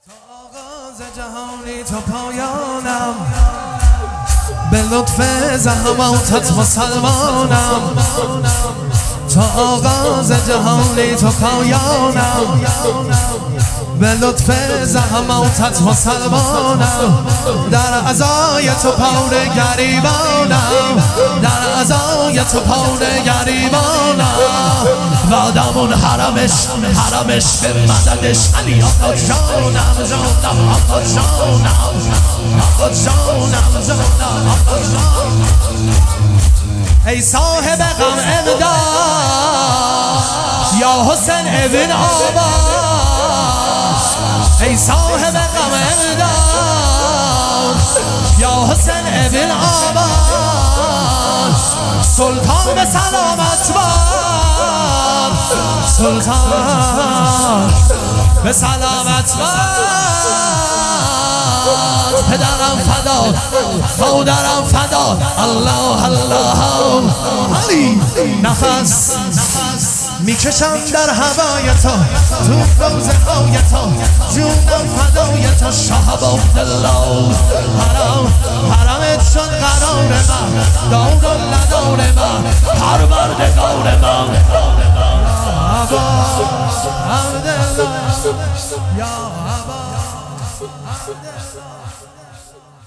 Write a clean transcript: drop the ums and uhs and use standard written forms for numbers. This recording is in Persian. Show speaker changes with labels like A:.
A: آغاز جهانی تا پایانم به لطف زحماتت مسلمانم. تا آغاز جهانی تا پایانم به لطف زحماتت مسلمانم. در عزای تو پاره گریبانم، در عزای تو پاره گریبانم. وادمون حرمش به مددش علی آقا جانم، جانم آقا جانم، آقا جانم، جانم آقا جانم. ای صاحب غم امداد یا حسین ابن عباس، ای صاحب غم امداد یا حسین ابن عباس. سلطان به سلامت باد، سلطان به سلامت باد. پدرم فدا، مادرم فدا، الله الله. علی نفس میکشم در هوای تو، تو روزه های تو، جونم فدای تو شهاب عبدالله. حرمت شد قرار من، دور و ندار من، پروردگار من. یا عبدالله، یا عبدالله.